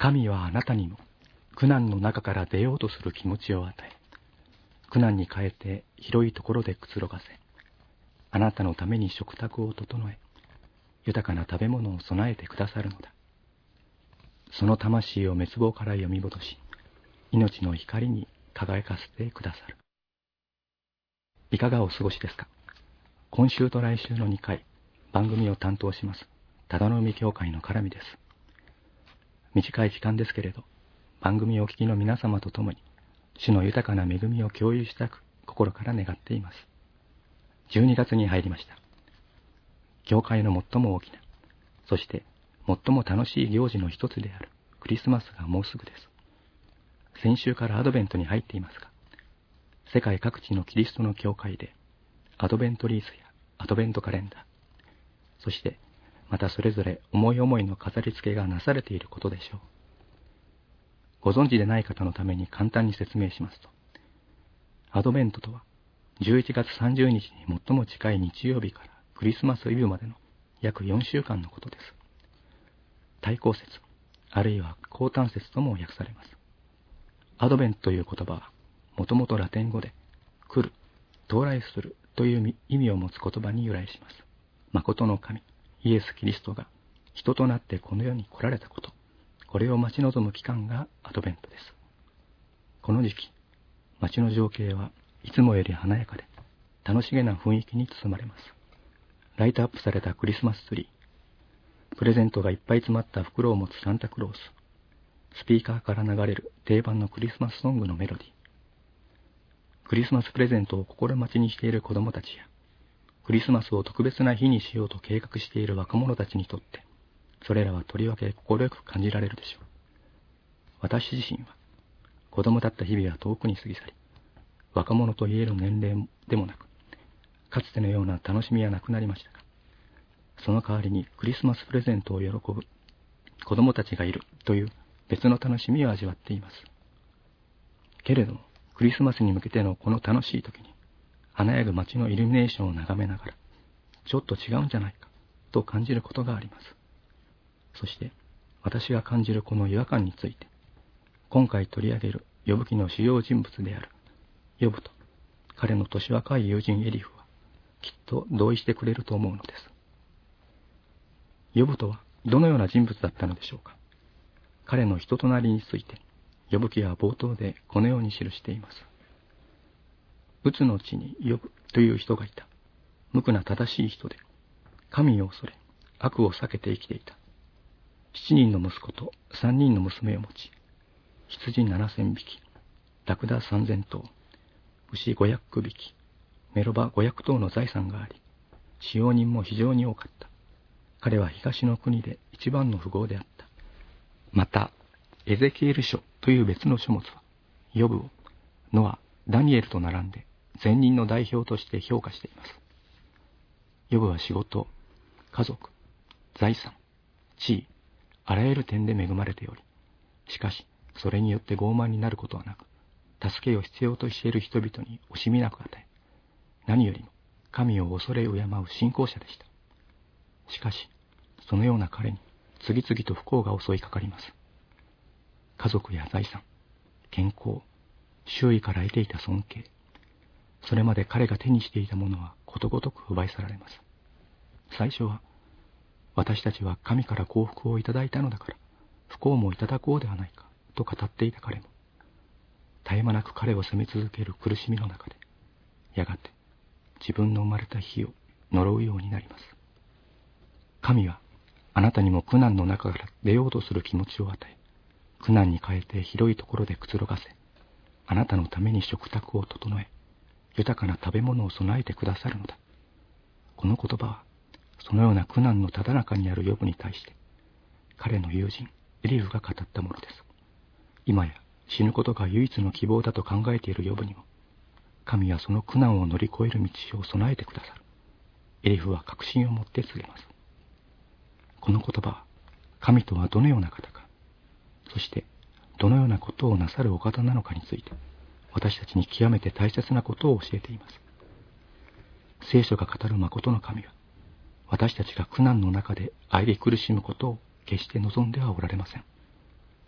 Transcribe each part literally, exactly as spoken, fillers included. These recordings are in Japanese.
神はあなたにも苦難の中から出ようとする気持ちを与え、苦難に変えて広いところでくつろがせ、あなたのために食卓を整え、豊かな食べ物を備えてくださるのだ。その魂を滅亡から読み戻し、命の光に輝かせてくださる。いかがお過ごしですか？今週と来週のにかい、番組を担当します、忠海教会の絡みです。短い時間ですけれど、番組をお聞きの皆様と共に、主の豊かな恵みを共有したく心から願っています。じゅうにがつに入りました。教会の最も大きな、そして最も楽しい行事の一つであるクリスマスがもうすぐです。先週からアドベントに入っていますが、世界各地のキリストの教会でアドベントリースやアドベントカレンダー、そしてまたそれぞれ思い思いの飾り付けがなされていることでしょう。ご存知でない方のために簡単に説明しますと、アドベントとはじゅういちがつさんじゅうにちに最も近い日曜日からクリスマスイブまでの約よんしゅうかんのことです。対抗節、あるいは降誕節とも訳されます。アドベントという言葉は、もともとラテン語で、来る、到来するという意味を持つ言葉に由来します。誠の神、イエス・キリストが人となってこの世に来られたこと、これを待ち望む期間がアドベントです。この時期、街の情景はいつもより華やかで、楽しげな雰囲気に包まれます。ライトアップされたクリスマスツリー、プレゼントがいっぱい詰まった袋を持つサンタクロース、スピーカーから流れる定番のクリスマスソングのメロディー、クリスマスプレゼントを心待ちにしている子供たちや、クリスマスを特別な日にしようと計画している若者たちにとって、それらはとりわけ心よく感じられるでしょう。私自身は、子供だった日々は遠くに過ぎ去り、若者と言える年齢でもなく、かつてのような楽しみはなくなりましたが、その代わりにクリスマスプレゼントを喜ぶ子供たちがいるという別の楽しみを味わっています。けれども、クリスマスに向けてのこの楽しい時に、華やぐ街のイルミネーションを眺めながら、ちょっと違うんじゃないかと感じることがあります。そして、私が感じるこの違和感について、今回取り上げるヨブ記の主要人物であるヨブと彼の年若い友人エリフは、きっと同意してくれると思うのです。ヨブとはどのような人物だったのでしょうか。彼の人となりについて、ヨブ記は冒頭でこのように記しています。うつの地にヨブという人がいた。無垢な正しい人で、神を恐れ、悪を避けて生きていた。七人の息子と三人の娘を持ち、羊七千匹、ラクダ三千頭、牛五百匹、メロバ五百頭の財産があり、使用人も非常に多かった。彼は東の国で一番の富豪であった。また、エゼキエル書という別の書物は、ヨブをノア、ダニエルと並んで善人の代表として評価しています。ヨブは仕事、家族、財産、地位、あらゆる点で恵まれており、しかしそれによって傲慢になることはなく、助けを必要としている人々に惜しみなく与え、何よりも神を恐れ敬う信仰者でした。しかし、そのような彼に次々と不幸が襲いかかります。家族や財産、健康、周囲から得ていた尊敬、それまで彼が手にしていたものはことごとく奪い去られます。最初は、私たちは神から幸福をいただいたのだから不幸もいただこうではないかと語っていた彼も、絶え間なく彼を責め続ける苦しみの中で、やがて自分の生まれた日を呪うようになります。神はあなたにも苦難の中から出ようとする気持ちを与え、苦難に変えて広いところでくつろがせ、あなたのために食卓を整え、豊かな食べ物を備えてくださるのだ。この言葉は、そのような苦難のただ中にあるヨブに対して、彼の友人エリフが語ったものです。今や死ぬことが唯一の希望だと考えているヨブにも、神はその苦難を乗り越える道を備えてくださる。エリフは確信を持って告げます。この言葉は、神とはどのような方か、そしてどのようなことをなさるお方なのかについて、私たちに極めて大切なことを教えています。聖書が語る誠の神は、私たちが苦難の中で喘ぎ苦しむことを決して望んではおられません。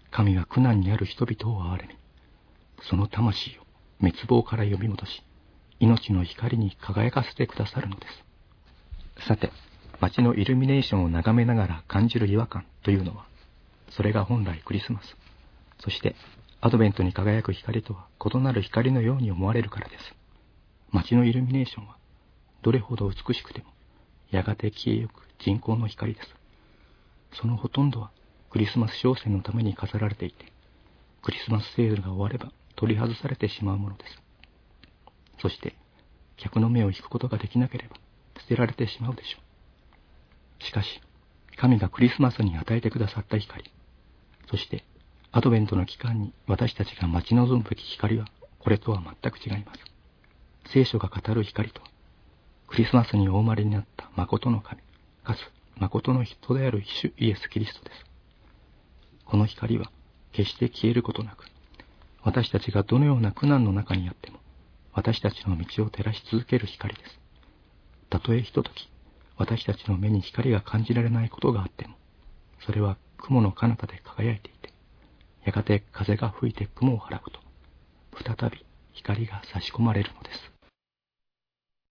神は苦難にある人々を憐れみ、その魂を滅亡から呼び戻し、命の光に輝かせてくださるのです。さて、街のイルミネーションを眺めながら感じる違和感というのは、それが本来クリスマス、そしてアドベントに輝く光とは異なる光のように思われるからです。街のイルミネーションは、どれほど美しくても、やがて消えゆく人工の光です。そのほとんどはクリスマス商戦のために飾られていて、クリスマスセールが終われば取り外されてしまうものです。そして、客の目を引くことができなければ捨てられてしまうでしょう。しかし、神がクリスマスに与えてくださった光、そしてアドベントの期間に私たちが待ち望むべき光は、これとは全く違います。聖書が語る光とは、クリスマスにお生まれになった誠の神、かつ誠の人である主イエス・キリストです。この光は決して消えることなく、私たちがどのような苦難の中にあっても、私たちの道を照らし続ける光です。たとえひととき、私たちの目に光が感じられないことがあっても、それは雲の彼方で輝いていて、やがて風が吹いて雲を払うと、再び光が差し込まれるのです。